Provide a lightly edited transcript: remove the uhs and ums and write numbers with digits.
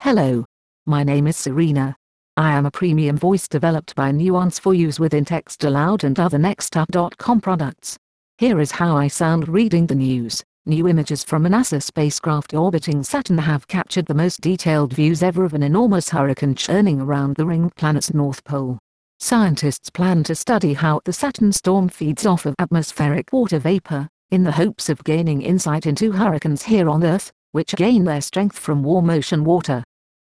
Hello. My name is Serena. I am a premium voice developed by Nuance for use within Text Aloud and other Nextup.com products. Here is how I sound reading the news. New images from a NASA spacecraft orbiting Saturn have captured the most detailed views ever of an enormous hurricane churning around the ring planet's north pole. Scientists plan to study how the Saturn storm feeds off of atmospheric water vapor, in the hopes of gaining insight into hurricanes here on Earth, which gain their strength from warm ocean water.